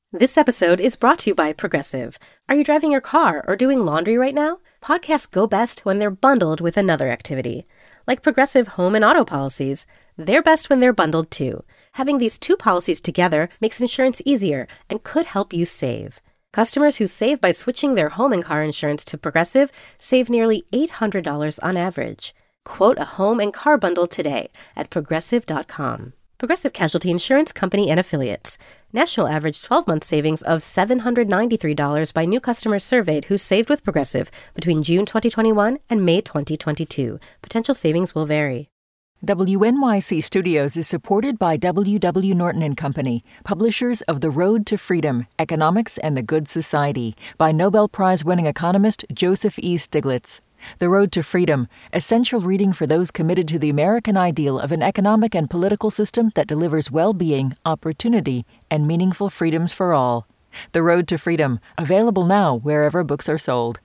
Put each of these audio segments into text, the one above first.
This episode is brought to you by Progressive. Are you driving your car or doing laundry right now? Podcasts go best when they're bundled with another activity. Like Progressive home and auto policies, they're best when they're bundled too. Having these two policies together makes insurance easier and could help you save. Customers who save by switching their home and car insurance to Progressive save nearly $800 on average. Quote a home and car bundle today at Progressive.com. Progressive Casualty Insurance Company and Affiliates. National average 12-month savings of $793 by new customers surveyed who saved with Progressive between June 2021 and May 2022. Potential savings will vary. WNYC Studios is supported by W.W. Norton & Company, publishers of The Road to Freedom, Economics and the Good Society, by Nobel Prize-winning economist Joseph E. Stiglitz. The Road to Freedom, essential reading for those committed to the American ideal of an economic and political system that delivers well-being, opportunity, and meaningful freedoms for all. The Road to Freedom, available now wherever books are sold.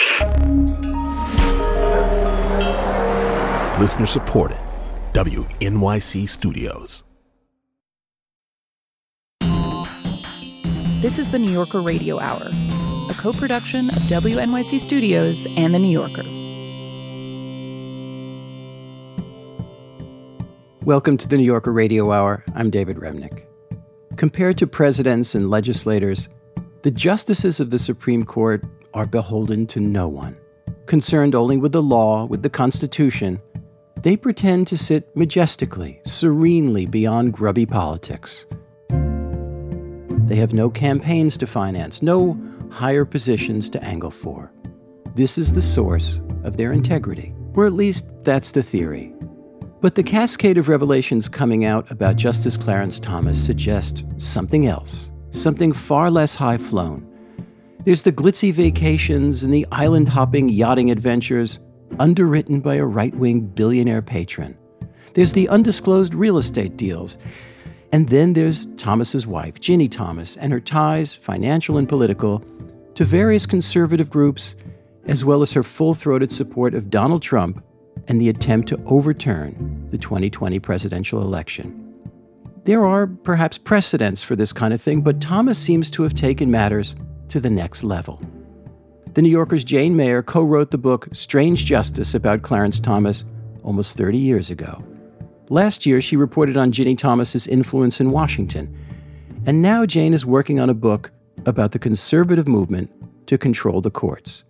Listener supported. WNYC Studios. This is the New Yorker Radio Hour, a co-production of WNYC Studios and The New Yorker. Welcome to the New Yorker Radio Hour. I'm David Remnick. Compared to presidents and legislators, the justices of the Supreme Court are beholden to no one. Concerned only with the law, with the Constitution, they pretend to sit majestically, serenely beyond grubby politics. They have no campaigns to finance, no higher positions to angle for. This is the source of their integrity, or at least that's the theory. But the cascade of revelations coming out about Justice Clarence Thomas suggest something else, something far less high-flown. There's the glitzy vacations and the island-hopping yachting adventures underwritten by a right-wing billionaire patron. There's the undisclosed real estate deals. And then there's Thomas's wife, Ginny Thomas, and her ties, financial and political, to various conservative groups, as well as her full-throated support of Donald Trump and the attempt to overturn the 2020 presidential election. There are perhaps precedents for this kind of thing, but Thomas seems to have taken matters to the next level. The New Yorker's Jane Mayer co-wrote the book Strange Justice about Clarence Thomas almost 30 years ago. Last year, she reported on Ginny Thomas's influence in Washington. And now Jane is working on a book about the conservative movement to control the courts.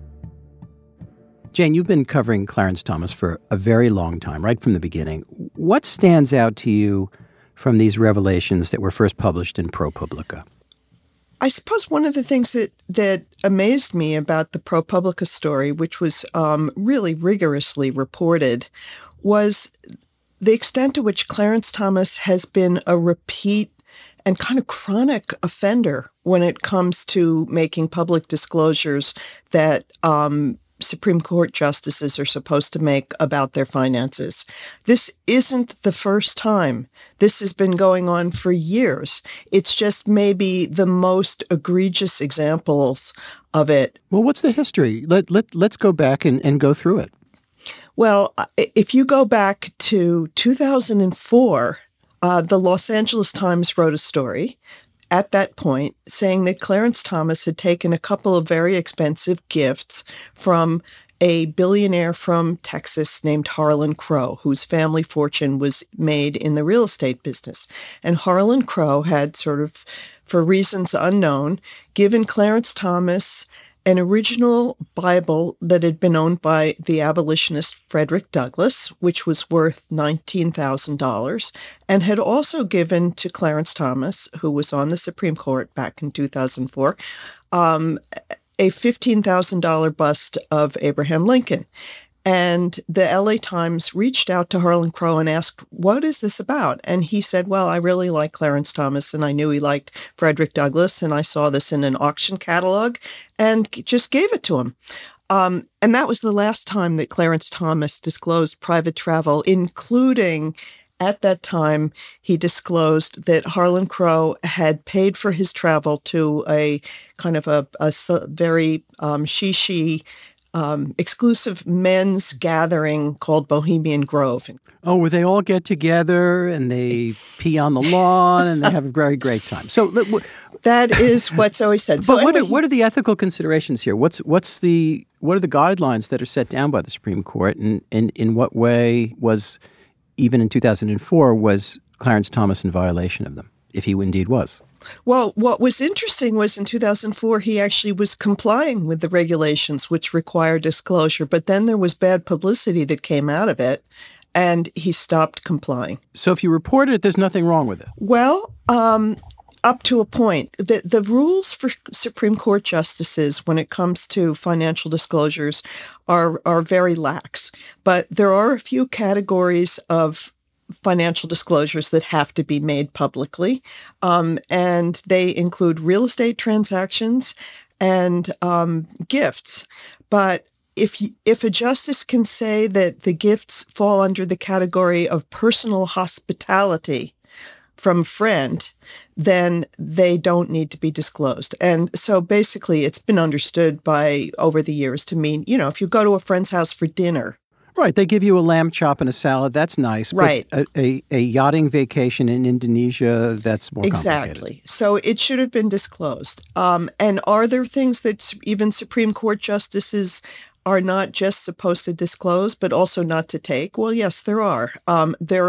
Jane, you've been covering Clarence Thomas for a very long time, right from the beginning. What stands out to you from these revelations that were first published in ProPublica? I suppose one of the things that amazed me about the ProPublica story, which was really rigorously reported, was the extent to which Clarence Thomas has been a repeat and kind of chronic offender when it comes to making public disclosures that Supreme Court justices are supposed to make about their finances. This isn't the first time. This has been going on for years. It's just maybe the most egregious examples of it. Well, what's the history? Let's go back and go through it. Well, if you go back to 2004, the Los Angeles Times wrote a story at that point saying that Clarence Thomas had taken a couple of very expensive gifts from a billionaire from Texas named Harlan Crow, whose family fortune was made in the real estate business. And Harlan Crow had sort of, for reasons unknown, given Clarence Thomas an original Bible that had been owned by the abolitionist Frederick Douglass, which was worth $19,000, and had also given to Clarence Thomas, who was on the Supreme Court back in 2004, a $15,000 bust of Abraham Lincoln. And the LA Times reached out to Harlan Crow and asked, what is this about? And he said, well, I really like Clarence Thomas, and I knew he liked Frederick Douglass, and I saw this in an auction catalog and just gave it to him. And that was the last time that Clarence Thomas disclosed private travel, including at that time, he disclosed that Harlan Crow had paid for his travel to a kind of a very she exclusive men's gathering called Bohemian Grove. Oh, where they all get together and they pee on the lawn and they have a very great time. So that is what's always said. But what are the ethical considerations here? What are the guidelines that are set down by the Supreme Court, and in what way was, even in 2004, was Clarence Thomas in violation of them, if he indeed was? Well, what was interesting was in 2004, he actually was complying with the regulations, which require disclosure. But then there was bad publicity that came out of it, and he stopped complying. So if you reported it, there's nothing wrong with it? Well, up to a point. The rules for Supreme Court justices when it comes to financial disclosures are very lax. But there are a few categories of financial disclosures that have to be made publicly, and they include real estate transactions and gifts. But if a justice can say that the gifts fall under the category of personal hospitality from a friend, then they don't need to be disclosed. And so basically it's been understood over the years to mean, if you go to a friend's house for dinner. Right. They give you a lamb chop and a salad. That's nice. Right. But a yachting vacation in Indonesia, that's more complicated. Exactly. So it should have been disclosed. And are there things that even Supreme Court justices are not just supposed to disclose, but also not to take? Well, yes, there are. There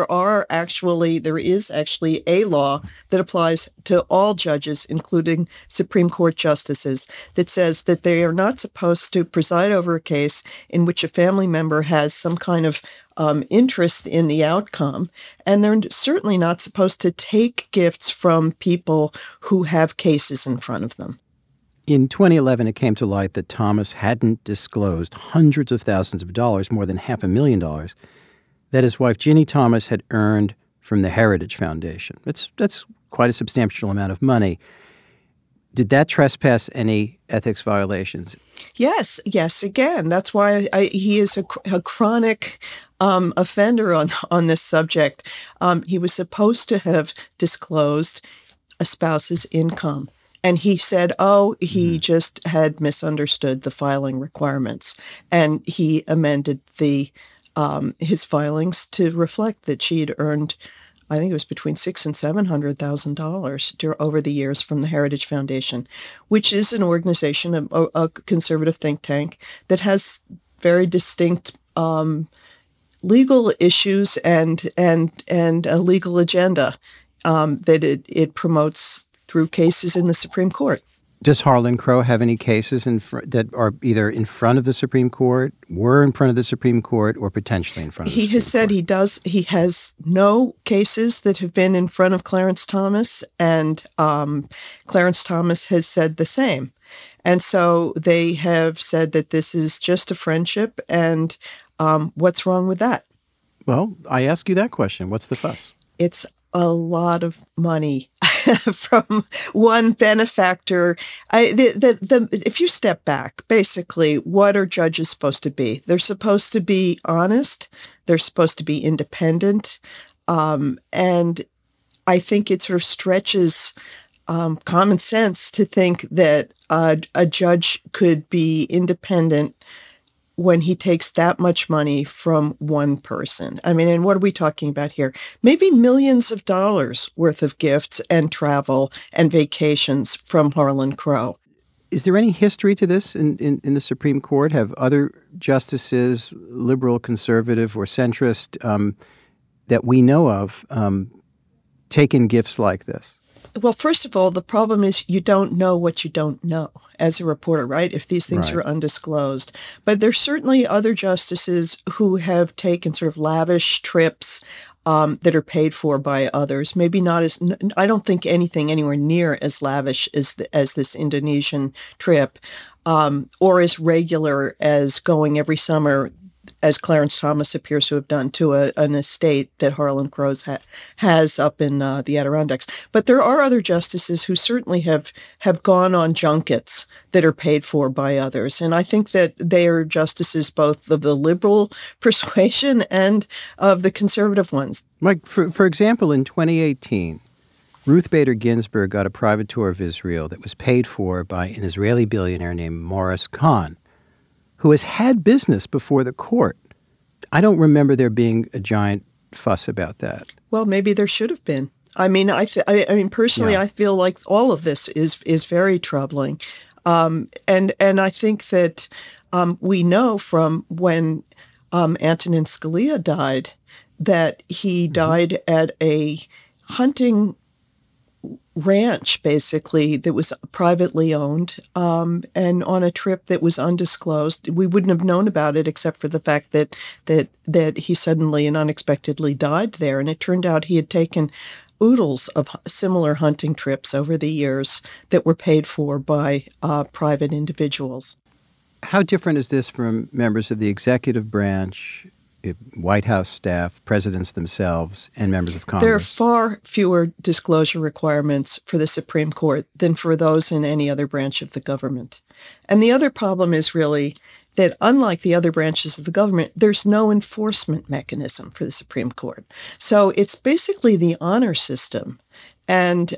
is actually a law that applies to all judges, including Supreme Court justices, that says that they are not supposed to preside over a case in which a family member has some kind of interest in the outcome. And they're certainly not supposed to take gifts from people who have cases in front of them. In 2011, it came to light that Thomas hadn't disclosed hundreds of thousands of dollars, more than $500,000, that his wife, Ginny Thomas, had earned from the Heritage Foundation. That's quite a substantial amount of money. Did that trespass any ethics violations? Yes. Again, that's why he is a chronic offender on this subject. He was supposed to have disclosed a spouse's income. And he said, he just had misunderstood the filing requirements. And he amended his filings to reflect that she had earned, I think it was between $600,000 and $700,000 over the years from the Heritage Foundation, which is an organization, a conservative think tank that has very distinct legal issues and a legal agenda that it promotes through cases in the Supreme Court. Does Harlan Crow have any cases that are either in front of the Supreme Court, were in front of the Supreme Court, or potentially in front of the Supreme Court? He has said he has no cases that have been in front of Clarence Thomas, and Clarence Thomas has said the same. And so they have said that this is just a friendship, and what's wrong with that? Well, I ask you that question. What's the fuss? It's a lot of money from one benefactor. If you step back, basically, what are judges supposed to be? They're supposed to be honest. They're supposed to be independent. And I think it sort of stretches common sense to think that a judge could be independent when he takes that much money from one person. I mean, and what are we talking about here? Maybe millions of dollars worth of gifts and travel and vacations from Harlan Crow. Is there any history to this in the Supreme Court? Have other justices, liberal, conservative, or centrist, that we know of, taken gifts like this? Well, first of all, the problem is you don't know what you don't know as a reporter, right? If these things are undisclosed. But there's certainly other justices who have taken sort of lavish trips that are paid for by others. Maybe not as, I don't think anything anywhere near as lavish as this Indonesian trip, or as regular as going every summer, as Clarence Thomas appears to have done, to an estate that Harlan Crow has up in the Adirondacks. But there are other justices who certainly have gone on junkets that are paid for by others. And I think that they are justices both of the liberal persuasion and of the conservative ones. Mike, for example, in 2018, Ruth Bader Ginsburg got a private tour of Israel that was paid for by an Israeli billionaire named Morris Kahn, who has had business before the court. I don't remember there being a giant fuss about that. Well, maybe there should have been. I mean, personally, Yeah. I feel like all of this is very troubling, and I think that we know from when Antonin Scalia died that he died at a hunting ranch, basically, that was privately owned, and on a trip that was undisclosed. We wouldn't have known about it except for the fact that he suddenly and unexpectedly died there. And it turned out he had taken oodles of similar hunting trips over the years that were paid for by private individuals. How different is this from members of the executive branch, White House staff, presidents themselves, and members of Congress? There are far fewer disclosure requirements for the Supreme Court than for those in any other branch of the government. And the other problem is really that unlike the other branches of the government, there's no enforcement mechanism for the Supreme Court. So it's basically the honor system. And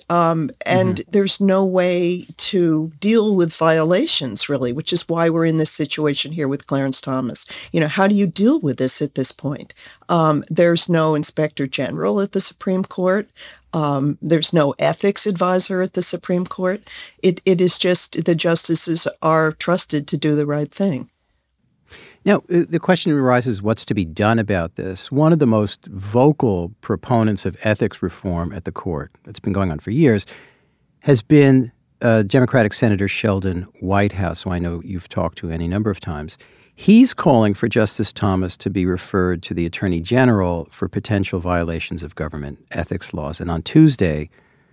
there's no way to deal with violations, really, which is why we're in this situation here with Clarence Thomas. You know, how do you deal with this at this point? There's no inspector general at the Supreme Court. There's no ethics advisor at the Supreme Court. It is just the justices are trusted to do the right thing. Now, the question arises, what's to be done about this? One of the most vocal proponents of ethics reform at the court, that's been going on for years, has been Democratic Senator Sheldon Whitehouse, who I know you've talked to any number of times. He's calling for Justice Thomas to be referred to the Attorney General for potential violations of government ethics laws. And on Tuesday,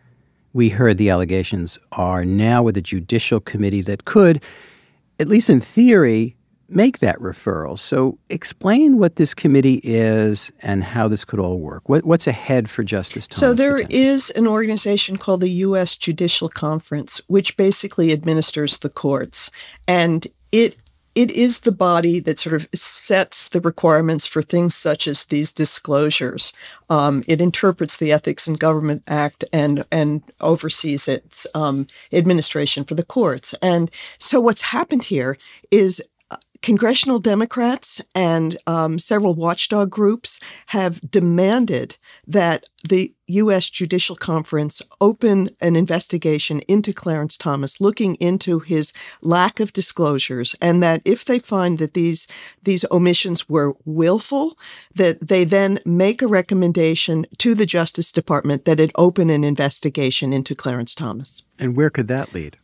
we heard the allegations are now with a judicial committee that could, at least in theory, make that referral. So explain what this committee is and how this could all work. What's ahead for Justice Thomas? So there is an organization called the U.S. Judicial Conference, which basically administers the courts. And it is the body that sort of sets the requirements for things such as these disclosures. It interprets the Ethics in Government Act and oversees its administration for the courts. And so what's happened here is congressional Democrats and several watchdog groups have demanded that the U.S. Judicial Conference open an investigation into Clarence Thomas, looking into his lack of disclosures, and that if they find that these omissions were willful, that they then make a recommendation to the Justice Department that it open an investigation into Clarence Thomas. And where could that lead?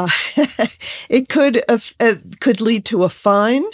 It could lead to a fine.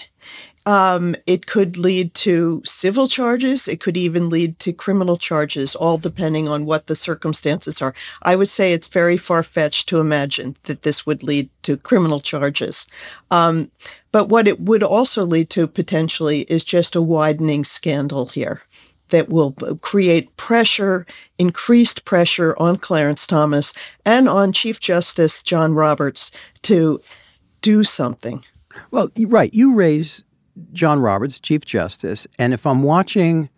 It could lead to civil charges. It could even lead to criminal charges, all depending on what the circumstances are. I would say it's very far-fetched to imagine that this would lead to criminal charges. But what it would also lead to potentially is just a widening scandal here that will create pressure, increased pressure on Clarence Thomas and on Chief Justice John Roberts to do something. Well, right. You raise John Roberts, Chief Justice, and if I'm watching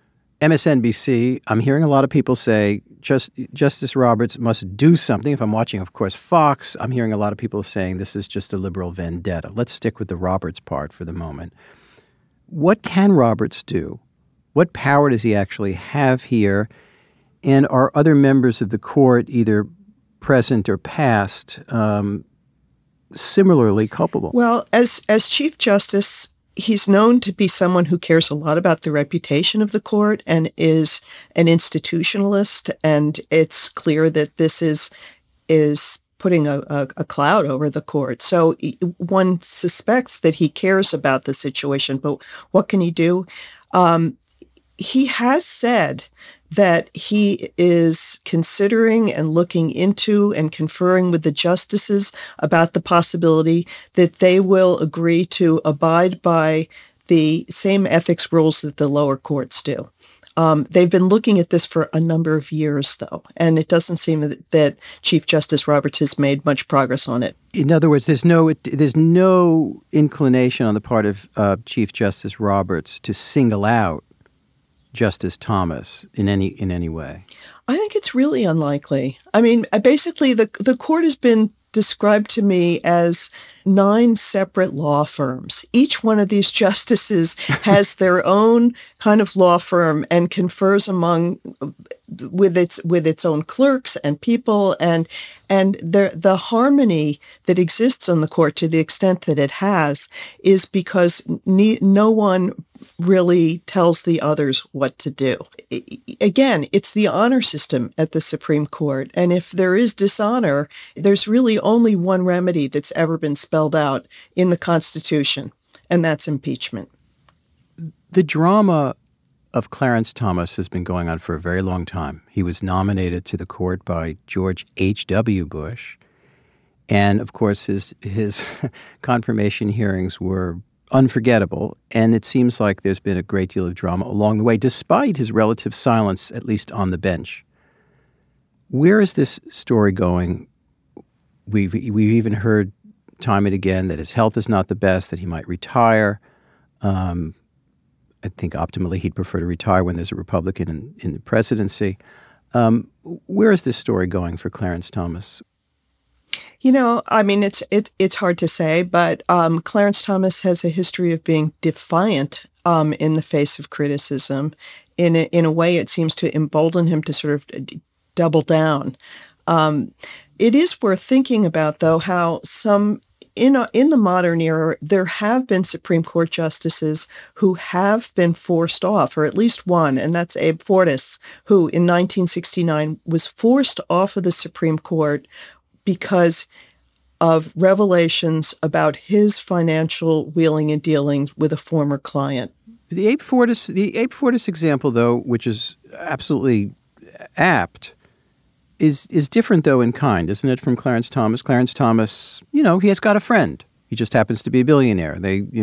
MSNBC, I'm hearing a lot of people say Justice Roberts must do something. If I'm watching, of course, Fox, I'm hearing a lot of people saying this is just a liberal vendetta. Let's stick with the Roberts part for the moment. What can Roberts do? What power does he actually have here? And are other members of the court, either present or past, similarly culpable? Well, as Chief Justice, he's known to be someone who cares a lot about the reputation of the court and is an institutionalist. And it's clear that this is putting a cloud over the court. So one suspects that he cares about the situation, but what can he do? He has said that he is considering and looking into and conferring with the justices about the possibility that they will agree to abide by the same ethics rules that the lower courts do. They've been looking at this for a number of years, though, and it doesn't seem that Chief Justice Roberts has made much progress on it. In other words, there's no inclination on the part of Chief Justice Roberts to single out Justice Thomas in any way. I think it's really unlikely. I mean, basically, the court has been described to me as 9 separate law firms. Each one of these justices has their own kind of law firm and confers with its own clerks and people, and the harmony that exists on the court, to the extent that it has, is because no one really tells the others what to do. Again, it's the honor system at the Supreme Court. And if there is dishonor, there's really only one remedy that's ever been spelled out in the Constitution, and that's impeachment. The drama of Clarence Thomas has been going on for a very long time. He was nominated to the court by George H.W. Bush. And, of course, his confirmation hearings were unforgettable, and it seems like there's been a great deal of drama along the way, despite his relative silence, at least on the bench. Where is this story going? We've even heard time and again that his health is not the best, that he might retire. I think optimally he'd prefer to retire when there's a Republican in the presidency. Where is this story going for Clarence Thomas? I mean, it's hard to say, but Clarence Thomas has a history of being defiant in the face of criticism. In a way, it seems to embolden him to sort of double down. It is worth thinking about, though, how in the modern era, there have been Supreme Court justices who have been forced off, or at least one, and that's Abe Fortas, who in 1969 was forced off of the Supreme Court because of revelations about his financial wheeling and dealing with a former client. The Abe Fortas example, though, which is absolutely apt, is different, though, in kind, isn't it, from Clarence Thomas? Clarence Thomas, he has got a friend. He just happens to be a billionaire.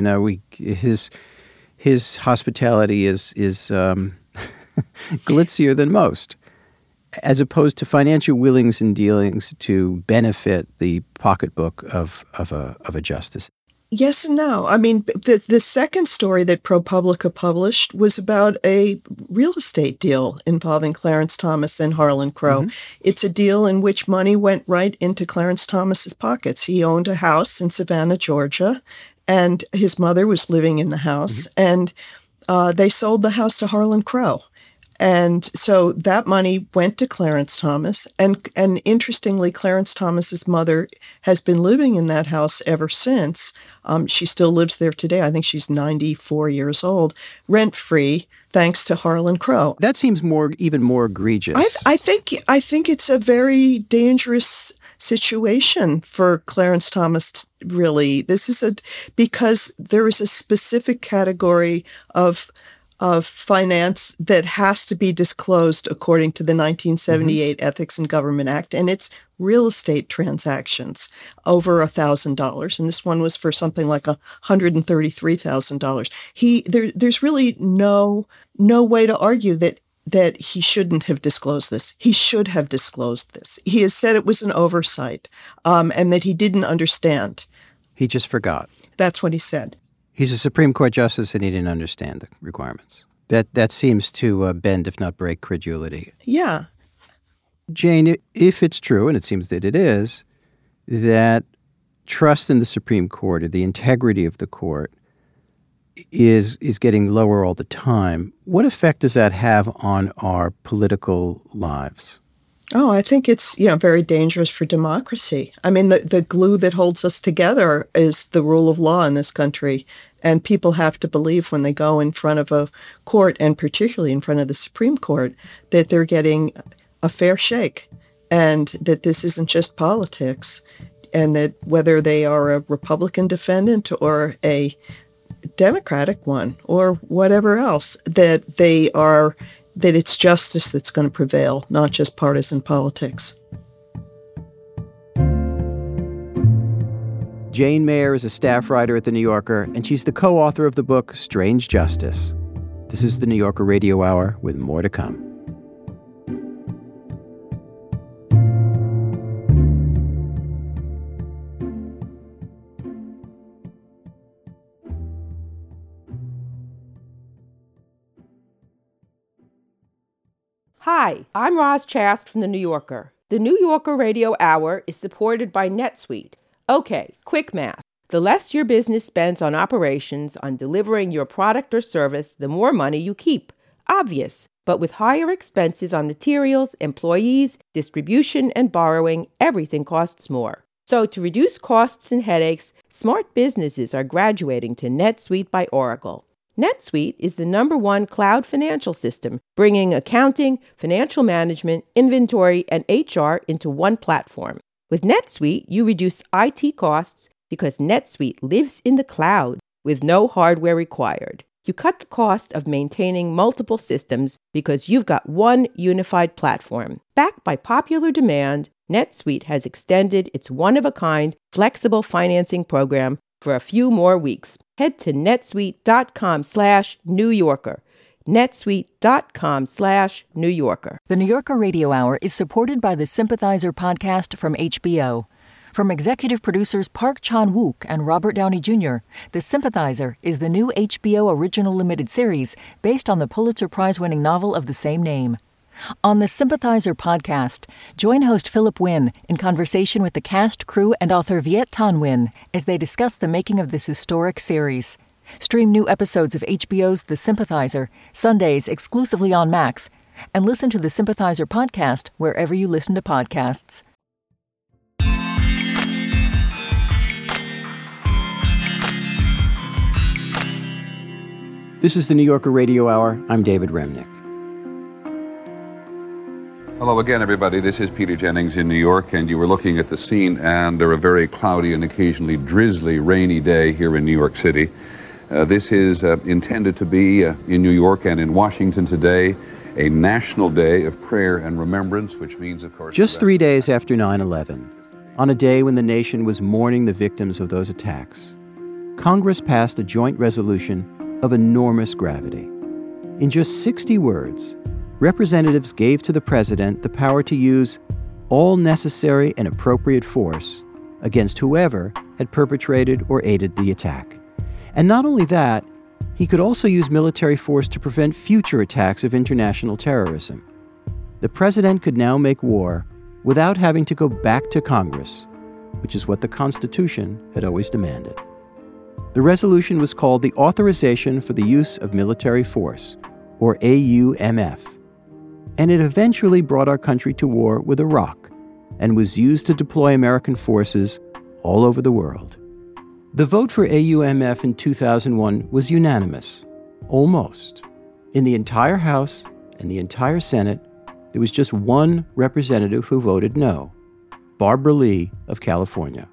His hospitality is glitzier than most, as opposed to financial wheelings and dealings to benefit the pocketbook of a justice. Yes and no. I mean, the second story that ProPublica published was about a real estate deal involving Clarence Thomas and Harlan Crow. Mm-hmm. It's a deal in which money went right into Clarence Thomas's pockets. He owned a house in Savannah, Georgia, and his mother was living in the house, mm-hmm. and they sold the house to Harlan Crow. And so that money went to Clarence Thomas. And interestingly, Clarence Thomas's mother has been living in that house ever since. She still lives there today. I think she's 94 years old, rent-free, thanks to Harlan Crow. That seems even more egregious. I think it's a very dangerous situation for Clarence Thomas, really. Because there is a specific category of finance that has to be disclosed according to the 1978 mm-hmm. Ethics in Government Act, and it's real estate transactions over $1,000, and this one was for something like $133,000. There's really no way to argue that he shouldn't have disclosed this. He should have disclosed this. He has said it was an oversight, and that he didn't understand. He just forgot. That's what he said. He's a Supreme Court justice, and he didn't understand the requirements. That seems to bend, if not break, credulity. Yeah. Jane, if it's true, and it seems that it is, that trust in the Supreme Court, or the integrity of the court, is getting lower all the time, what effect does that have on our political lives? Oh, I think it's very dangerous for democracy. I mean, the glue that holds us together is the rule of law in this country. And people have to believe when they go in front of a court, and particularly in front of the Supreme Court, that they're getting a fair shake, and that this isn't just politics, and that whether they are a Republican defendant or a Democratic one or whatever else, that it's justice that's going to prevail, not just partisan politics. Jane Mayer is a staff writer at The New Yorker, and she's the co-author of the book Strange Justice. This is The New Yorker Radio Hour, with more to come. Hi, I'm Roz Chast from The New Yorker. The New Yorker Radio Hour is supported by NetSuite, Okay, quick math. The less your business spends on operations, on delivering your product or service, the more money you keep. Obvious. But with higher expenses on materials, employees, distribution, and borrowing, everything costs more. So to reduce costs and headaches, smart businesses are graduating to NetSuite by Oracle. NetSuite is the #1 cloud financial system, bringing accounting, financial management, inventory, and HR into one platform. With NetSuite, you reduce IT costs because NetSuite lives in the cloud with no hardware required. You cut the cost of maintaining multiple systems because you've got one unified platform. Backed by popular demand, NetSuite has extended its one-of-a-kind flexible financing program for a few more weeks. Head to netsuite.com/New Yorker. netsuite.com/New Yorker. The New Yorker Radio Hour is supported by the Sympathizer podcast from HBO. From executive producers Park Chan-wook and Robert Downey Jr., The Sympathizer is the new HBO original limited series based on the Pulitzer Prize-winning novel of the same name. On the Sympathizer podcast, join host Philip Wynn in conversation with the cast, crew, and author Viet Thanh Nguyen as they discuss the making of this historic series. Stream new episodes of HBO's The Sympathizer, Sundays exclusively on Max, and listen to the Sympathizer podcast wherever you listen to podcasts. This is the New Yorker Radio Hour. I'm David Remnick. Hello again, everybody. This is Peter Jennings in New York, and you were looking at the scene under a very cloudy and occasionally drizzly, rainy day here in New York City. This is intended to be, in New York and in Washington today, a national day of prayer and remembrance, which means, of course... Just 3 days after 9/11, on a day when the nation was mourning the victims of those attacks, Congress passed a joint resolution of enormous gravity. In just 60 words, representatives gave to the president the power to use all necessary and appropriate force against whoever had perpetrated or aided the attack. And not only that, he could also use military force to prevent future attacks of international terrorism. The president could now make war without having to go back to Congress, which is what the Constitution had always demanded. The resolution was called the Authorization for the Use of Military Force, or AUMF, and it eventually brought our country to war with Iraq and was used to deploy American forces all over the world. The vote for AUMF in 2001 was unanimous, almost. In the entire House and the entire Senate, there was just one representative who voted no, Barbara Lee of California.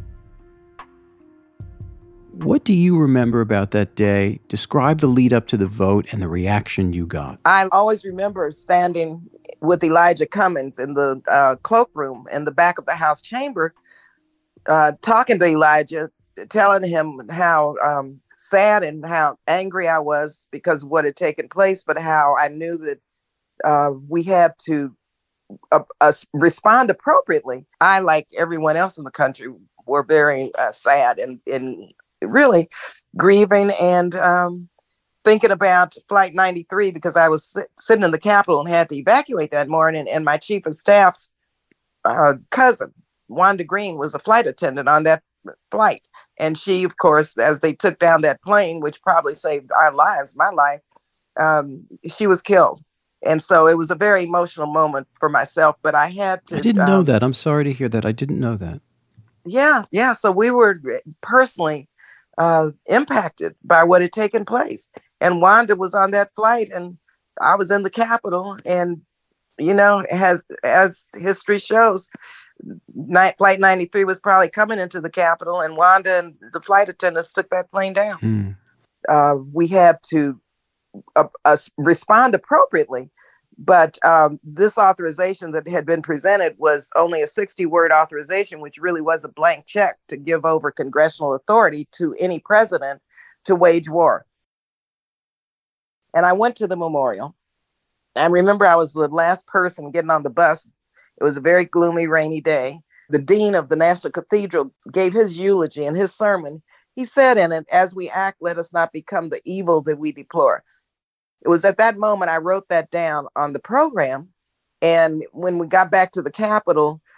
What do you remember about that day? Describe the lead up to the vote and the reaction you got. I always remember standing with Elijah Cummings in the cloakroom in the back of the House chamber, talking to Elijah, telling him how sad and how angry I was because of what had taken place, but how I knew that we had to respond appropriately. I, like everyone else in the country, were very sad and really grieving and thinking about Flight 93 because I was sitting in the Capitol and had to evacuate that morning, and my chief of staff's cousin, Wanda Green, was a flight attendant on that flight. And she, of course, as they took down that plane, which probably saved our lives, my life, she was killed. And so it was a very emotional moment for myself, but I had to... I didn't know that. I'm sorry to hear that. I didn't know that. Yeah. So we were personally impacted by what had taken place. And Wanda was on that flight, and I was in the Capitol. And, you know, as history shows, Flight 93 was probably coming into the Capitol, and Wanda and the flight attendants took that plane down. We had to respond appropriately. But this authorization that had been presented was only a 60-word authorization, which really was a blank check to give over congressional authority to any president to wage war. And I went to the memorial. I remember I was the last person getting on the bus. It was a very gloomy, rainy day. The dean of the National Cathedral gave his eulogy and his sermon. He said in it, "As we act, let us not become the evil that we deplore." It was at that moment I wrote that down on the program. And when we got back to the Capitol,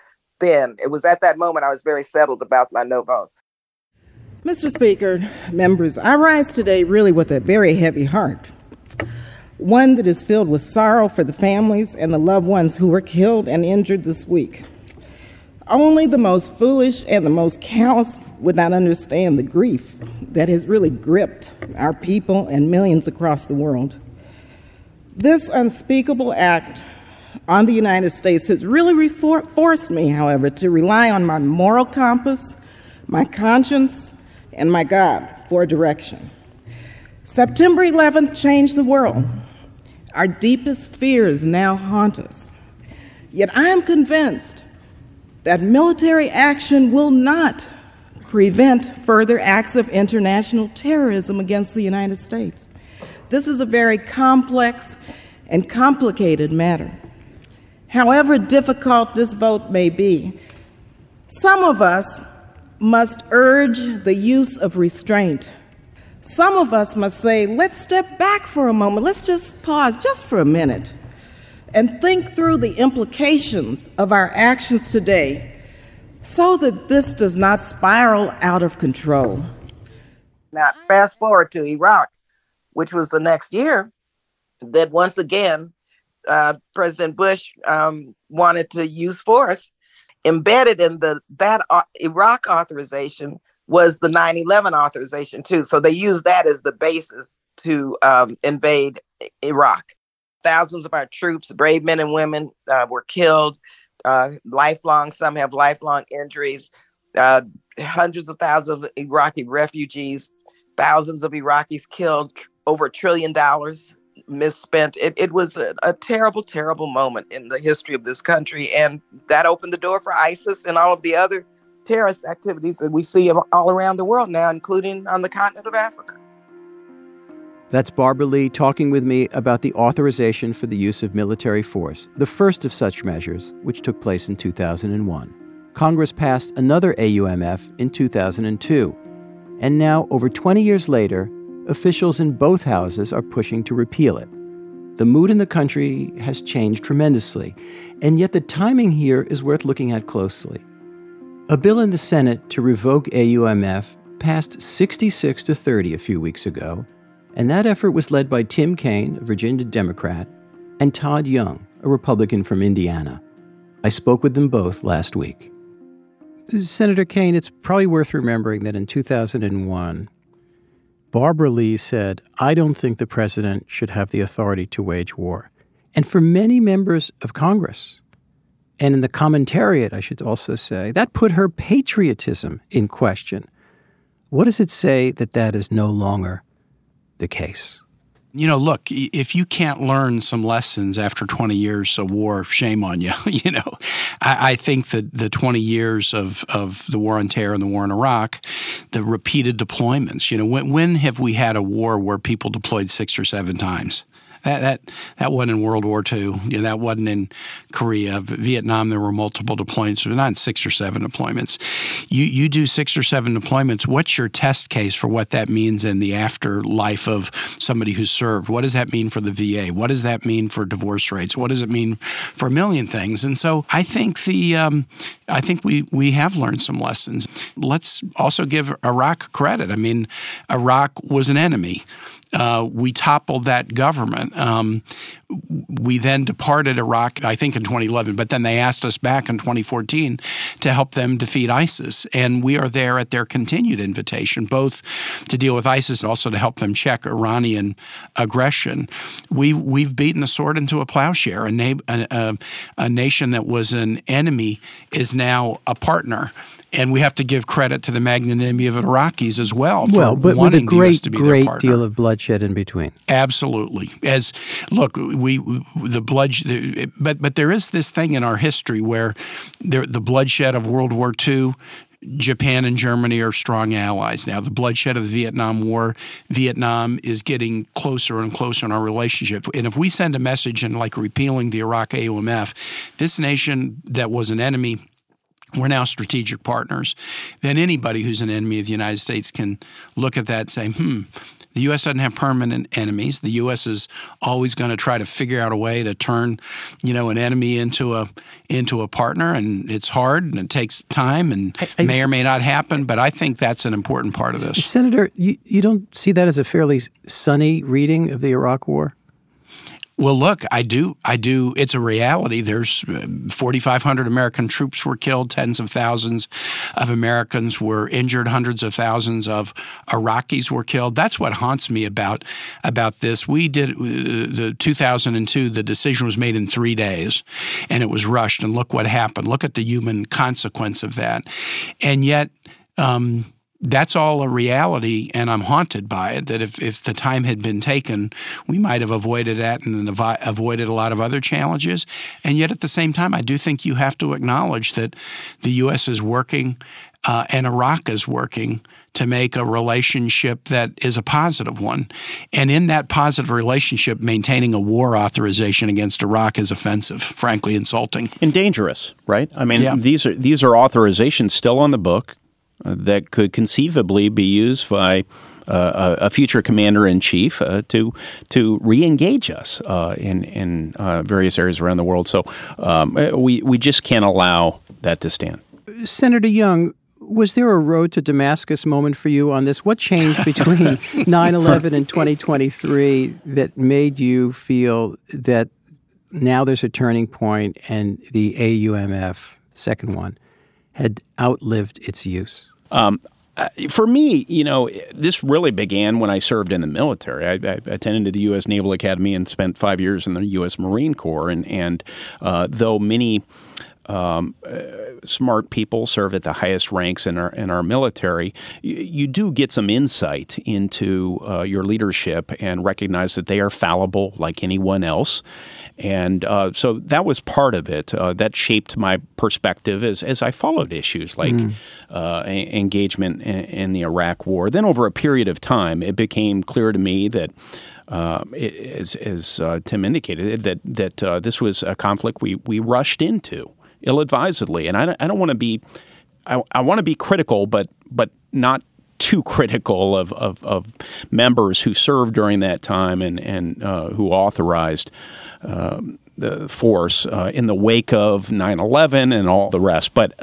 then. It was at that moment I was very settled about my no vote. Mr. Speaker, members, I rise today really with a very heavy heart, one that is filled with sorrow for the families and the loved ones who were killed and injured this week. Only the most foolish and the most callous would not understand the grief that has really gripped our people and millions across the world. This unspeakable act on the United States has really forced me, however, to rely on my moral compass, my conscience, and my God for direction. September 11th changed the world. Our deepest fears now haunt us. Yet I am convinced that military action will not prevent further acts of international terrorism against the United States. This is a very complex and complicated matter. However difficult this vote may be, some of us must urge the use of restraint. Some of us must say, let's step back for a moment. Let's just pause just for a minute and think through the implications of our actions today so that this does not spiral out of control. Now, fast forward to Iraq, which was the next year, that once again, President Bush wanted to use force. Embedded in that Iraq authorization was the 9/11 authorization too. So they used that as the basis to invade Iraq. Thousands of our troops, brave men and women, were killed. Some have lifelong injuries. Hundreds of thousands of Iraqi refugees, thousands of Iraqis killed, over $1 trillion misspent. It was a terrible, terrible moment in the history of this country. And that opened the door for ISIS and all of the other terrorist activities that we see all around the world now, including on the continent of Africa. That's Barbara Lee talking with me about the authorization for the use of military force, the first of such measures, which took place in 2001. Congress passed another AUMF in 2002. And now, over 20 years later, officials in both houses are pushing to repeal it. The mood in the country has changed tremendously, and yet the timing here is worth looking at closely. A bill in the Senate to revoke AUMF passed 66-30 a few weeks ago, and that effort was led by Tim Kaine, a Virginia Democrat, and Todd Young, a Republican from Indiana. I spoke with them both last week. Senator Kaine, it's probably worth remembering that in 2001, Barbara Lee said, I don't think the president should have the authority to wage war. And for many members of Congress, and in the commentariat, I should also say, that put her patriotism in question. What does it say that is no longer the case? You know, look, if you can't learn some lessons after 20 years of war, shame on you. I think that the 20 years of the war on terror and the war in Iraq, the repeated deployments, when have we had a war where people deployed 6 or 7 times? That wasn't in World War II. That wasn't in Korea. Vietnam, there were multiple deployments, but not 6 or 7 deployments. You do 6 or 7 deployments. What's your test case for what that means in the afterlife of somebody who's served? What does that mean for the VA? What does that mean for divorce rates? What does it mean for a million things? And so I think I think we have learned some lessons. Let's also give Iraq credit. I mean, Iraq was an enemy. We toppled that government. We then departed Iraq, I think in 2011, but then they asked us back in 2014 to help them defeat ISIS. And we are there at their continued invitation, both to deal with ISIS and also to help them check Iranian aggression. We've beaten the sword into a plowshare. A nation that was an enemy is now a partner. And we have to give credit to the magnanimity of Iraqis as well. Well, but with a great deal of bloodshed in between. Absolutely. But there is this thing in our history where the bloodshed of World War II, Japan and Germany are strong allies now. The bloodshed of the Vietnam War, Vietnam is getting closer and closer in our relationship. And if we send a message in like repealing the Iraq AUMF, this nation that was an enemy, we're now strategic partners, then anybody who's an enemy of the United States can look at that and say, The U.S. doesn't have permanent enemies. The U.S. is always going to try to figure out a way to turn, an enemy into a partner, and it's hard and it takes time and may or may not happen. But I think that's an important part of this. Senator, you don't see that as a fairly sunny reading of the Iraq War? Well, look, I do. It's a reality. There's 4,500 American troops were killed. Tens of thousands of Americans were injured. Hundreds of thousands of Iraqis were killed. That's what haunts me about this. We did the 2002. The decision was made in 3 days, and it was rushed. And look what happened. Look at the human consequence of that. And yet, that's all a reality, and I'm haunted by it, that if the time had been taken, we might have avoided that and avoided a lot of other challenges. And yet at the same time, I do think you have to acknowledge that the U.S. is working and Iraq is working to make a relationship that is a positive one. And in that positive relationship, maintaining a war authorization against Iraq is offensive, frankly insulting. And dangerous, right? I mean, these are authorizations still on the book that could conceivably be used by a future commander-in-chief to re-engage us in various areas around the world. So we just can't allow that to stand. Senator Young, was there a road to Damascus moment for you on this? What changed between 9/11 and 2023 that made you feel that now there's a turning point and the AUMF, second one, had outlived its use? For me, this really began when I served in the military. I attended the U.S. Naval Academy and spent 5 years in the U.S. Marine Corps. And though many smart people serve at the highest ranks in our military, you do get some insight into your leadership and recognize that they are fallible like anyone else. And so that was part of it. That shaped my perspective as I followed issues like engagement in the Iraq War. Then over a period of time, it became clear to me that as Tim indicated, that this was a conflict we rushed into ill-advisedly. And I don't want to be I want to be critical, but not too critical of members who served during that time and who authorized the force in the wake of 9/11 and all the rest. But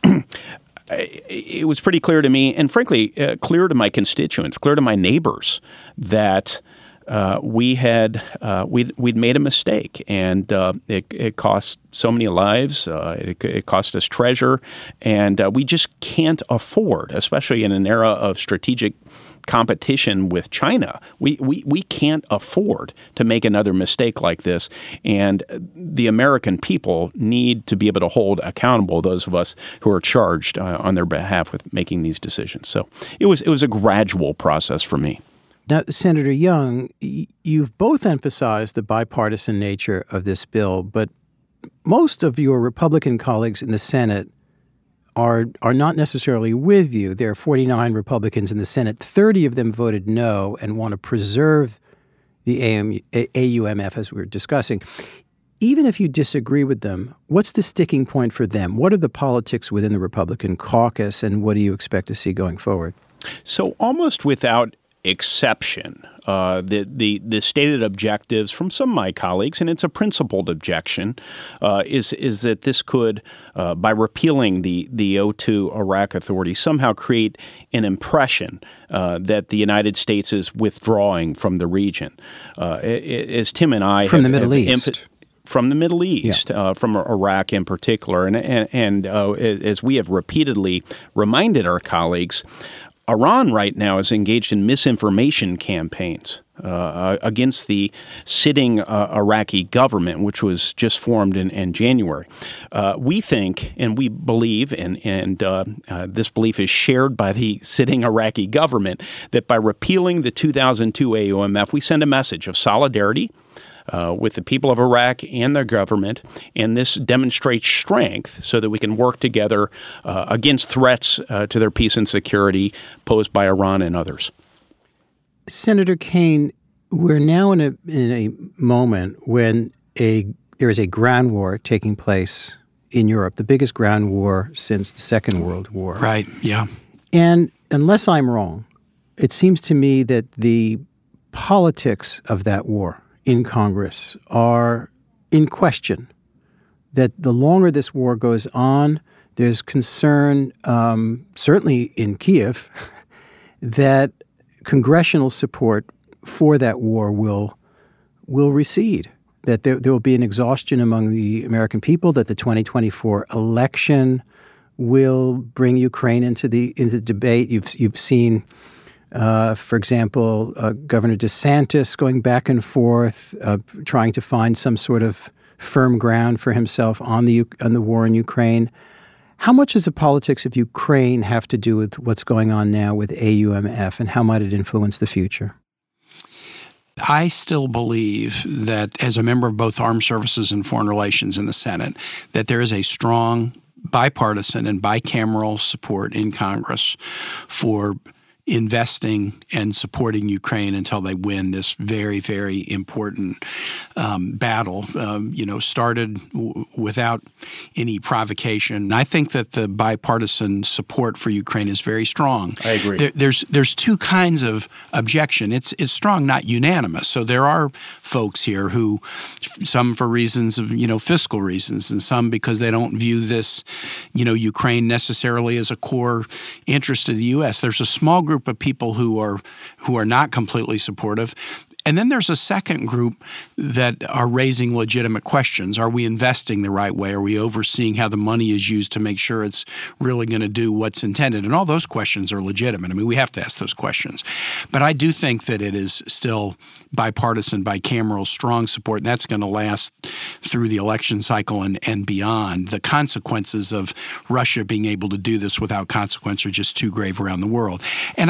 it was pretty clear to me, and frankly, clear to my constituents, clear to my neighbors, that we'd made a mistake, and it cost so many lives. It cost us treasure, and we just can't afford, especially in an era of strategic competition with China. We can't afford to make another mistake like this, and the American people need to be able to hold accountable those of us who are charged on their behalf with making these decisions. So it was a gradual process for me. Now, Senator Young, you've both emphasized the bipartisan nature of this bill, but most of your Republican colleagues in the Senate are not necessarily with you. There are 49 Republicans in the Senate. 30 of them voted no and want to preserve the AUMF, as we were discussing. Even if you disagree with them, what's the sticking point for them? What are the politics within the Republican caucus, and what do you expect to see going forward? So almost without exception, the stated objectives from some of my colleagues, and it's a principled objection, is that this could, by repealing the O2 Iraq Authority, somehow create an impression that the United States is withdrawing from the region. As Tim and I from the Middle East. From the Middle East, from Iraq in particular, and as we have repeatedly reminded our colleagues, Iran right now is engaged in misinformation campaigns against the sitting Iraqi government, which was just formed in January. We think, and we believe, and this belief is shared by the sitting Iraqi government, that by repealing the 2002 AUMF, we send a message of solidarity with the people of Iraq and their government, and this demonstrates strength so that we can work together against threats to their peace and security posed by Iran and others. Senator Kaine, we're now in a moment when there is a ground war taking place in Europe, the biggest ground war since the Second World War. Right, yeah. And unless I'm wrong, it seems to me that the politics of that war in Congress are in question, that the longer this war goes on, there's concern, certainly in Kyiv, that congressional support for that war will recede, that there will be an exhaustion among the American people, that the 2024 election will bring Ukraine into the debate. You've seen, for example, Governor DeSantis going back and forth, trying to find some sort of firm ground for himself on the war in Ukraine. How much does the politics of Ukraine have to do with what's going on now with AUMF, and how might it influence the future? I still believe that, as a member of both Armed Services and Foreign Relations in the Senate, that there is a strong bipartisan and bicameral support in Congress for investing and supporting Ukraine until they win this very, very important battle, started without any provocation. I think that the bipartisan support for Ukraine is very strong. I agree. There's two kinds of objection. It's strong, not unanimous. So there are folks here who, some for reasons of, fiscal reasons, and some because they don't view this, Ukraine necessarily as a core interest of the U.S. There's a small group of people who are not completely supportive. And then there's a second group that are raising legitimate questions. Are we investing the right way? Are we overseeing how the money is used to make sure it's really going to do what's intended? And all those questions are legitimate. I mean, we have to ask those questions. But I do think that it is still bipartisan, bicameral, strong support, and that's going to last through the election cycle and beyond. The consequences of Russia being able to do this without consequence are just too grave around the world. And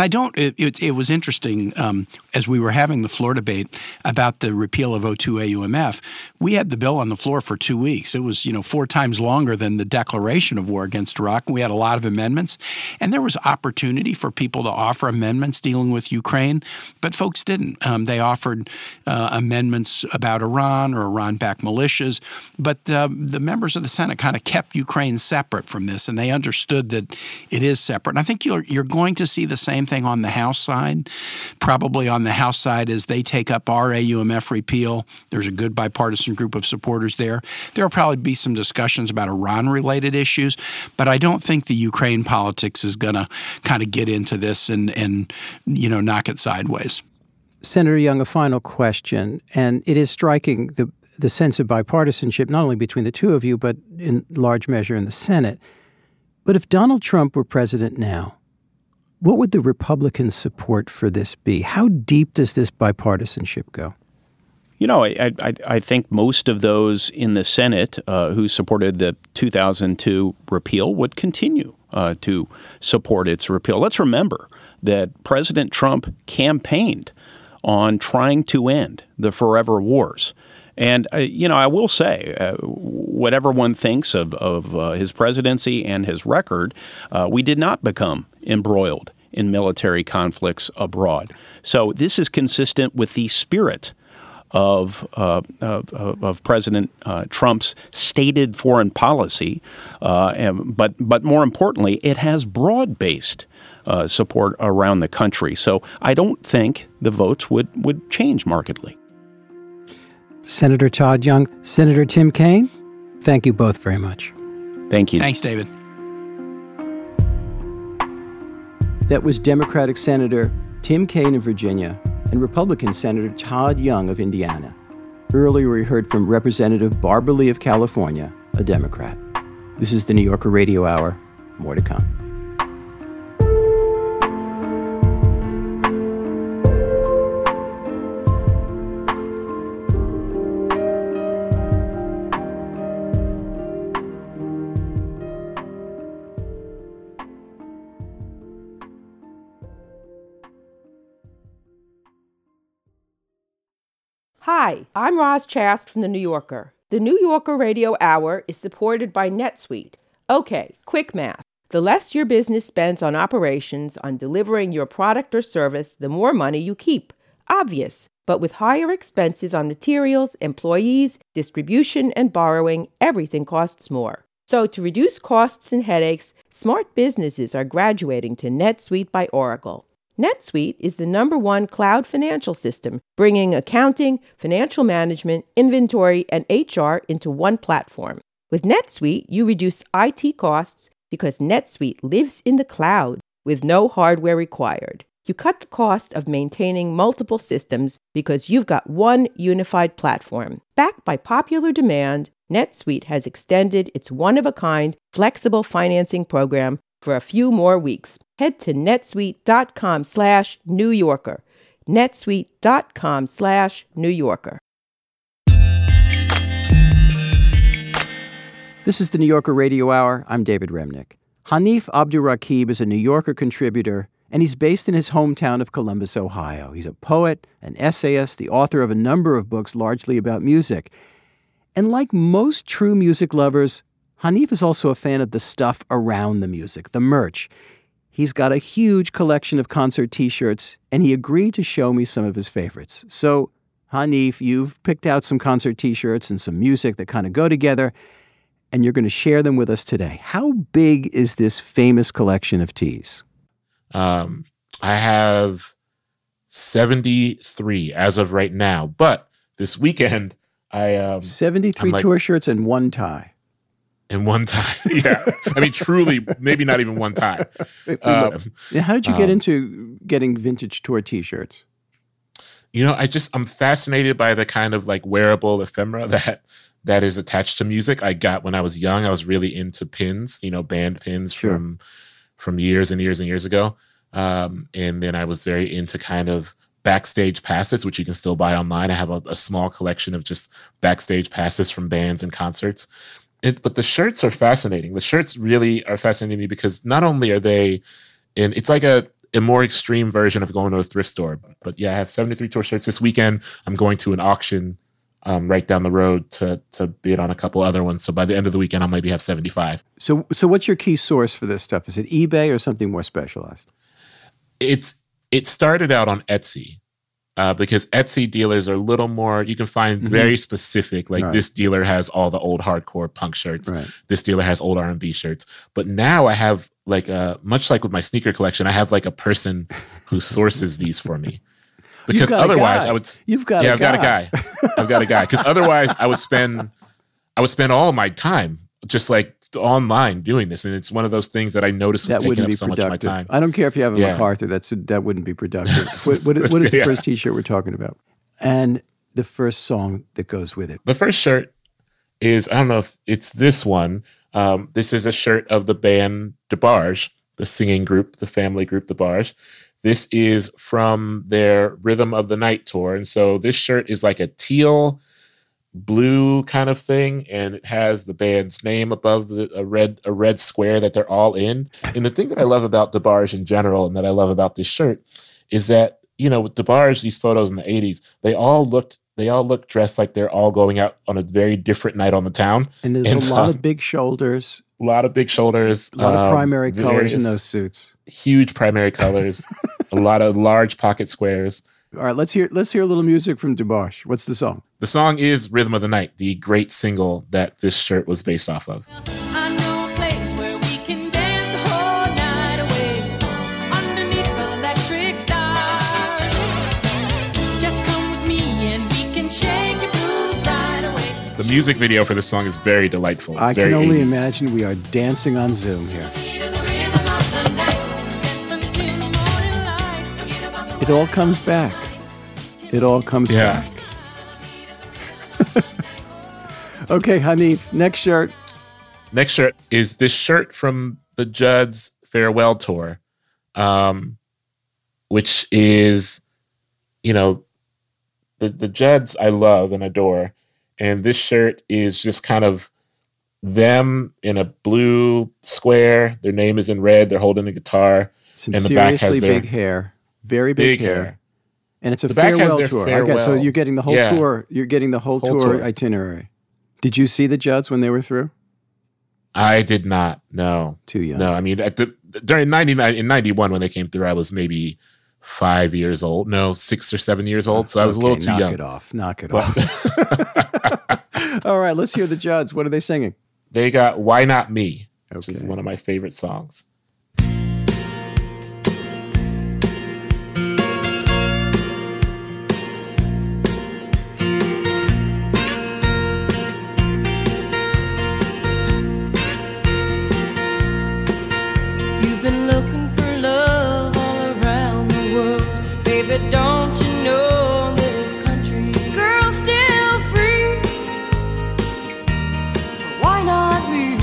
it was interesting, as we were having the floor debate about the repeal of O2 AUMF, we had the bill on the floor for 2 weeks. It was, 4 times longer than the declaration of war against Iraq. We had a lot of amendments, and there was opportunity for people to offer amendments dealing with Ukraine, but folks didn't. They offered amendments about Iran or Iran-backed militias, but the members of the Senate kind of kept Ukraine separate from this, and they understood that it is separate. And I think you're going to see the same thing on the House side. Probably on the House side, as they take up our AUMF repeal, there's a good bipartisan group of supporters there. There will probably be some discussions about Iran-related issues, but I don't think the Ukraine politics is going to kind of get into this and knock it sideways. Senator Young, a final question, and it is striking the sense of bipartisanship, not only between the two of you, but in large measure in the Senate. But if Donald Trump were president now, what would the Republican support for this be? How deep does this bipartisanship go? I think most of those in the Senate who supported the 2002 repeal would continue to support its repeal. Let's remember that President Trump campaigned on trying to end the forever wars. And, I will say, whatever one thinks of his presidency and his record, we did not become embroiled in military conflicts abroad. So this is consistent with the spirit of President Trump's stated foreign policy. But more importantly, it has broad-based support around the country. So I don't think the votes would change markedly. Senator Todd Young, Senator Tim Kaine, thank you both very much. Thank you. Thanks, David. That was Democratic Senator Tim Kaine of Virginia and Republican Senator Todd Young of Indiana. Earlier, we heard from Representative Barbara Lee of California, a Democrat. This is the New Yorker Radio Hour. More to come. Hi, I'm Roz Chast from The New Yorker. The New Yorker Radio Hour is supported by NetSuite. Okay, quick math. The less your business spends on operations, on delivering your product or service, the more money you keep. Obvious. But with higher expenses on materials, employees, distribution, and borrowing, everything costs more. So to reduce costs and headaches, smart businesses are graduating to NetSuite by Oracle. NetSuite is the #1 cloud financial system, bringing accounting, financial management, inventory, and HR into one platform. With NetSuite, you reduce IT costs because NetSuite lives in the cloud with no hardware required. You cut the cost of maintaining multiple systems because you've got one unified platform. Backed by popular demand, NetSuite has extended its one-of-a-kind flexible financing program for a few more weeks. Head to netsuite.com/New Yorker. netsuite.com/New Yorker. This is the New Yorker Radio Hour. I'm David Remnick. Hanif Abdurraqib is a New Yorker contributor, and he's based in his hometown of Columbus, Ohio. He's a poet, an essayist, the author of a number of books largely about music. And like most true music lovers, Hanif is also a fan of the stuff around the music, the merch. He's got a huge collection of concert T-shirts, and he agreed to show me some of his favorites. So, Hanif, you've picked out some concert T-shirts and some music that kind of go together, and you're going to share them with us today. How big is this famous collection of tees? I have 73 as of right now, but this weekend I 73 tour shirts and one tie. And one tie, yeah. I mean, truly, maybe not even one tie. How did you get into getting vintage tour T-shirts? You know, I'm fascinated by the kind of like wearable ephemera that is attached to music. I got when I was young. I was really into pins, band pins from years and years and years ago. And then I was very into kind of backstage passes, which you can still buy online. I have a small collection of just backstage passes from bands and concerts. But the shirts are fascinating. The shirts really are fascinating to me because not only are they it's like a more extreme version of going to a thrift store. But yeah, I have 73 tour shirts. This weekend, I'm going to an auction right down the road to bid on a couple other ones. So by the end of the weekend, I'll maybe have 75. So what's your key source for this stuff? Is it eBay or something more specialized? It started out on Etsy. Because Etsy dealers are a little more, you can find very specific, like this dealer has all the old hardcore punk shirts. Right. This dealer has old R&B shirts. But now I have like much like with my sneaker collection, I have like a person who sources these for me. Because otherwise I would, I've got a guy. I've got a guy. Because otherwise I would spend all my time just like online doing this, and it's one of those things that I noticed was taking up so much of my time. I don't care if you have a MacArthur, that wouldn't be productive. What is the first T-shirt we're talking about? And the first song that goes with it? The first shirt is, I don't know if it's this one. This is a shirt of the band DeBarge, the singing group, the family group DeBarge. This is from their Rhythm of the Night tour. And so this shirt is like a teal blue kind of thing, and it has the band's name above a red square that they're all in. And the thing that I love about DeBarge in general, and that I love about this shirt, is that with DeBarge, these photos in the 80s, they all look dressed like they're all going out on a very different night on the town. And there's a lot of big shoulders. A lot of big shoulders. A lot of primary colors in those suits. Huge primary colors. A lot of large pocket squares. All right, let's hear a little music from DeBarge. What's the song? The song is Rhythm of the Night, the great single that this shirt was based off of. I know a place where we can dance the whole night away underneath electric stars. Just come with me and we can shake your blues right away. The music video for this song is very delightful. It's I very can only 80s. Imagine we are dancing on Zoom here. It all comes back. It all comes back. Okay, Hanif, next shirt. Next shirt is this shirt from the Judds farewell tour, which is, the Judds I love and adore. And this shirt is just kind of them in a blue square. Their name is in red. They're holding a guitar. Some and the seriously back has their big hair. Very big hair. And it's a the back has farewell their tour. Farewell. Okay, so you're getting the whole tour. You're getting the whole tour itinerary. Did you see the Judds when they were through? I did not. No. Too young. No, I mean, during 91 when they came through, I was maybe 5 years old. No, 6 or 7 years old. So I was a little too young. Knock it off. All right, let's hear the Judds. What are they singing? They got Why Not Me, which is one of my favorite songs. Baby, don't you know this country girl's still free? Why not me?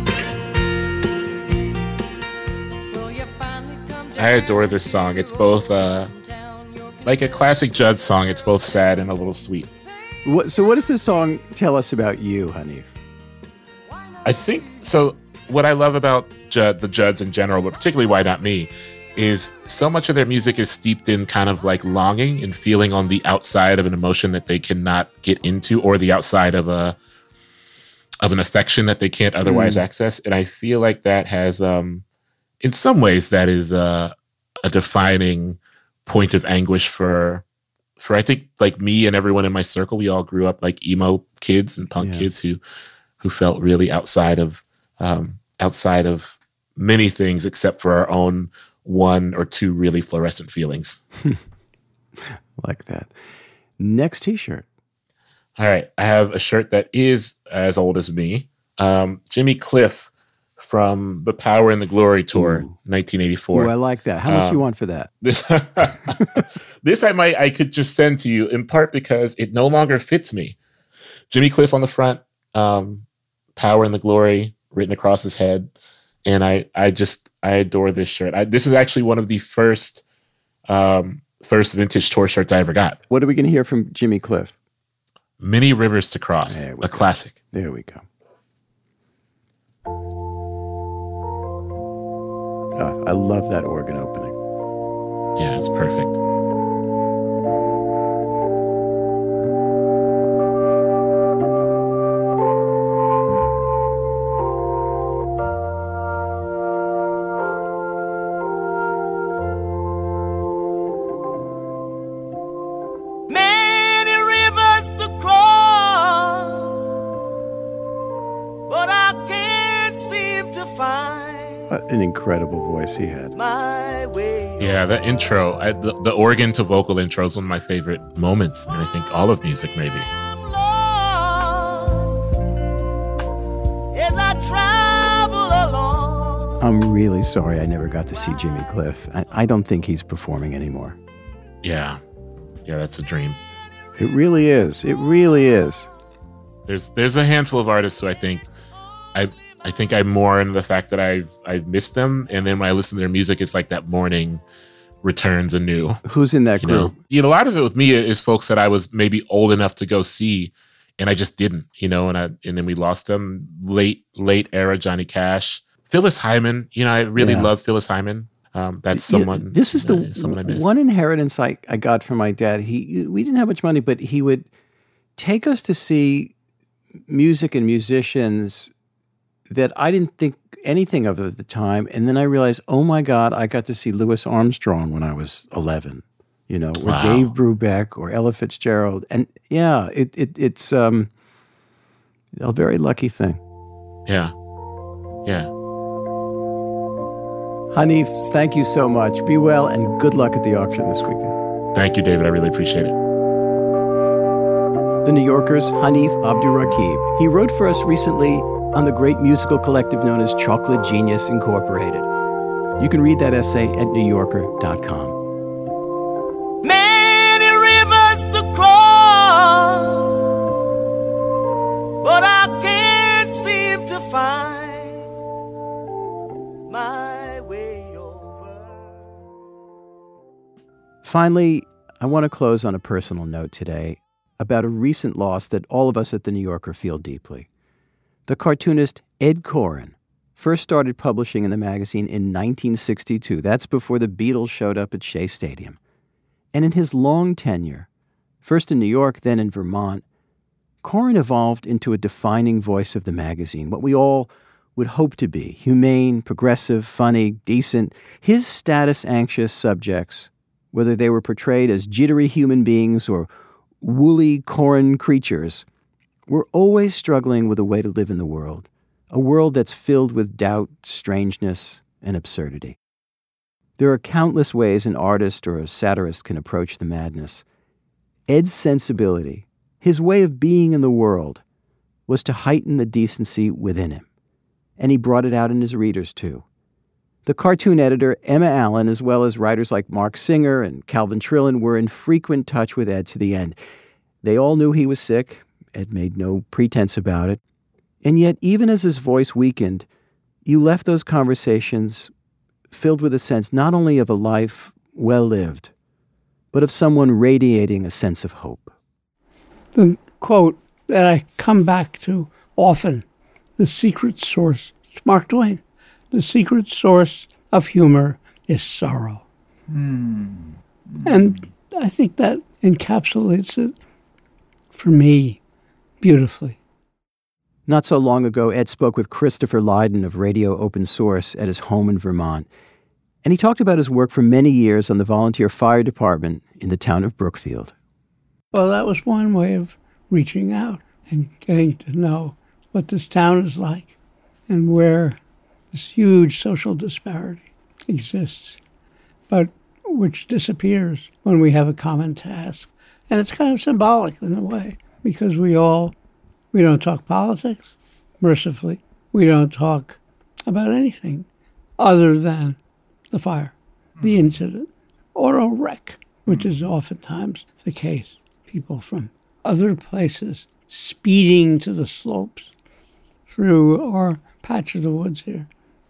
Will you finally come I adore this song. It's both like a classic Judd song. It's both sad and a little sweet. So what does this song tell us about you, Hanif? I think so. What I love about the Judds in general, but particularly Why Not Me, is so much of their music is steeped in kind of like longing and feeling on the outside of an emotion that they cannot get into, or the outside of an affection that they can't otherwise access. And I feel like that has, in some ways, that is a defining point of anguish for I think like me and everyone in my circle. We all grew up like emo kids and punk kids who felt really outside of many things except for our own one or two really fluorescent feelings. Like that. Next t-shirt. All right. I have a shirt that is as old as me. Jimmy Cliff from the Power and the Glory tour, 1984. Oh, I like that. How much you want for that? This I could just send to you, in part because it no longer fits me. Jimmy Cliff on the front, Power and the Glory written across his head. And I adore this shirt. This is actually one of the first vintage tour shirts I ever got. What are we going to hear from Jimmy Cliff? Many Rivers to Cross, a classic. There we go. I love that organ opening. Yeah, it's perfect. Many rivers to cross, but I can't seem to find What an incredible voice he had. my way. Yeah, the intro, the organ to vocal intro is one of my favorite moments, and I think all of music maybe. As I travel along, I'm really sorry I never got to see Jimmy Cliff. I don't think he's performing anymore. Yeah, that's a dream. It really is. It really is. There's a handful of artists who I think I mourn the fact that I've missed them, and then when I listen to their music, it's like that mourning returns anew. Who's in that group? A lot of it with me is folks that I was maybe old enough to go see, and I just didn't. And then we lost them. Late era Johnny Cash, Phyllis Hyman. I really love Phyllis Hyman. That's someone. This is someone I miss. One inheritance I got from my dad. We didn't have much money, but he would take us to see music and musicians that I didn't think anything of at the time. And then I realized, oh my God, I got to see Louis Armstrong when I was 11, or Dave Brubeck or Ella Fitzgerald. And yeah, it's a very lucky thing. Yeah. Hanif, thank you so much. Be well and good luck at the auction this weekend. Thank you, David. I really appreciate it. The New Yorker's Hanif Abdurraqib. He wrote for us recently on the great musical collective known as Chocolate Genius Incorporated. You can read that essay at newyorker.com. many rivers to cross, but I can't seem to find my way over. Finally, I want to close on a personal note today about a recent loss that all of us at The New Yorker feel deeply. The cartoonist Ed Koren first started publishing in the magazine in 1962. That's before the Beatles showed up at Shea Stadium. And in his long tenure, first in New York, then in Vermont, Koren evolved into a defining voice of the magazine, what we all would hope to be: humane, progressive, funny, decent. His status-anxious subjects, whether they were portrayed as jittery human beings or woolly Koren creatures, we're always struggling with a way to live in the world, a world that's filled with doubt, strangeness, and absurdity. There are countless ways an artist or a satirist can approach the madness. Ed's sensibility, his way of being in the world, was to heighten the decency within him. And he brought it out in his readers, too. The cartoon editor, Emma Allen, as well as writers like Mark Singer and Calvin Trillin, were in frequent touch with Ed to the end. They all knew he was sick. Ed made no pretense about it. And yet, even as his voice weakened, you left those conversations filled with a sense not only of a life well lived, but of someone radiating a sense of hope. The quote that I come back to often, the secret source, it's Mark Twain, the secret source of humor is sorrow. And I think that encapsulates it, for me, beautifully. Not so long ago, Ed spoke with Christopher Lydon of Radio Open Source at his home in Vermont. And he talked about his work for many years on the volunteer fire department in the town of Brookfield. Well, that was one way of reaching out and getting to know what this town is like and where this huge social disparity exists, but which disappears when we have a common task. And it's kind of symbolic in a way, because we don't talk politics, mercifully. We don't talk about anything other than the fire, the incident, or a wreck, which is oftentimes the case. People from other places speeding to the slopes through our patch of the woods here.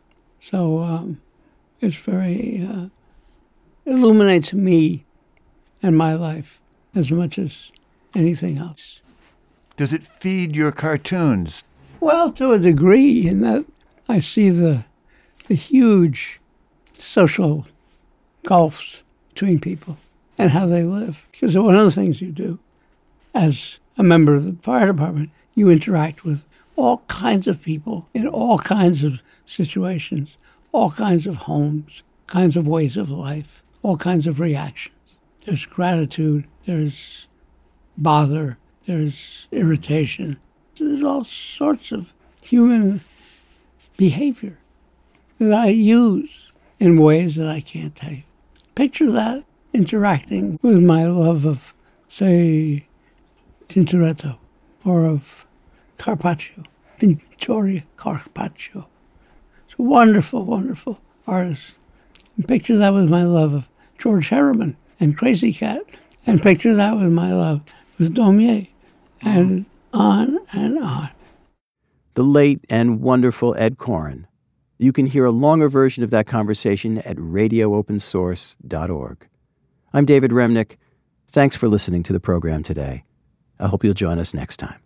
So it's very, illuminates me and my life as much as anything else. Does it feed your cartoons? Well, to a degree, in that I see the huge social gulfs between people and how they live. Because one of the things you do as a member of the fire department, you interact with all kinds of people in all kinds of situations, all kinds of homes, kinds of ways of life, all kinds of reactions. There's gratitude, there's bother, there's irritation. There's all sorts of human behavior that I use in ways that I can't tell you. Picture that interacting with my love of, say, Tintoretto or of Carpaccio, Vittorio Carpaccio. It's a wonderful, wonderful artist. And picture that with my love of George Herriman and Crazy Cat. And picture that with my love with Daumier. And on and on. The late and wonderful Ed Koren. You can hear a longer version of that conversation at radioopensource.org. I'm David Remnick. Thanks for listening to the program today. I hope you'll join us next time.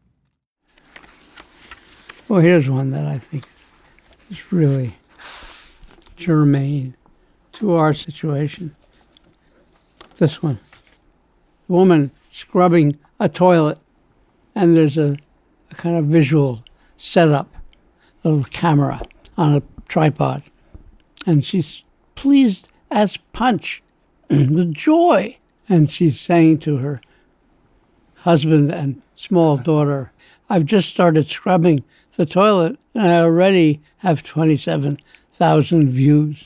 Well, here's one that I think is really germane to our situation. This one. A woman scrubbing a toilet, and there's a kind of visual setup, a little camera on a tripod. And she's pleased as punch with joy. And she's saying to her husband and small daughter, I've just started scrubbing the toilet, and I already have 27,000 views.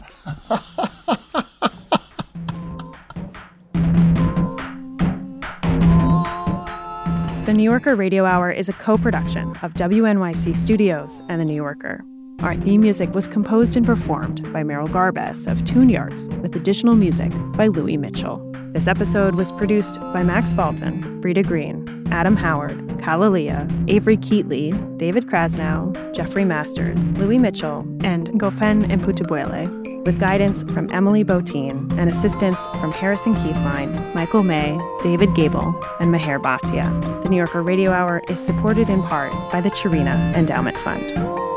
The New Yorker Radio Hour is a co-production of WNYC Studios and The New Yorker. Our theme music was composed and performed by Merrill Garbes of Tune Yards, with additional music by Louis Mitchell. This episode was produced by Max Balton, Brita Green, Adam Howard, Kalalia, Avery Keatley, David Krasnow, Jeffrey Masters, Louis Mitchell, and Gofen Mputubwele, with guidance from Emily Botine and assistance from Harrison Keithline, Michael May, David Gable, and Meher Bhatia. The New Yorker Radio Hour is supported in part by the Chirina Endowment Fund.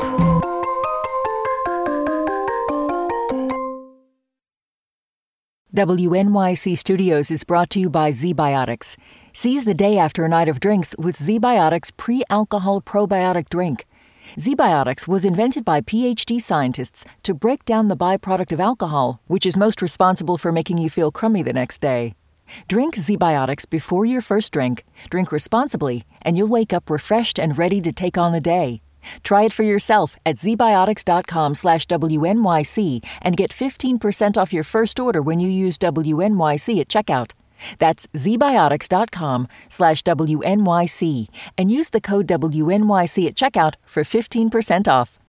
WNYC Studios is brought to you by ZBiotics. Seize the day after a night of drinks with ZBiotics pre-alcohol probiotic drink. ZBiotics was invented by PhD scientists to break down the byproduct of alcohol, which is most responsible for making you feel crummy the next day. Drink ZBiotics before your first drink, drink responsibly, and you'll wake up refreshed and ready to take on the day. Try it for yourself at zbiotics.com/WNYC and get 15% off your first order when you use WNYC at checkout. That's zbiotics.com/WNYC and use the code WNYC at checkout for 15% off.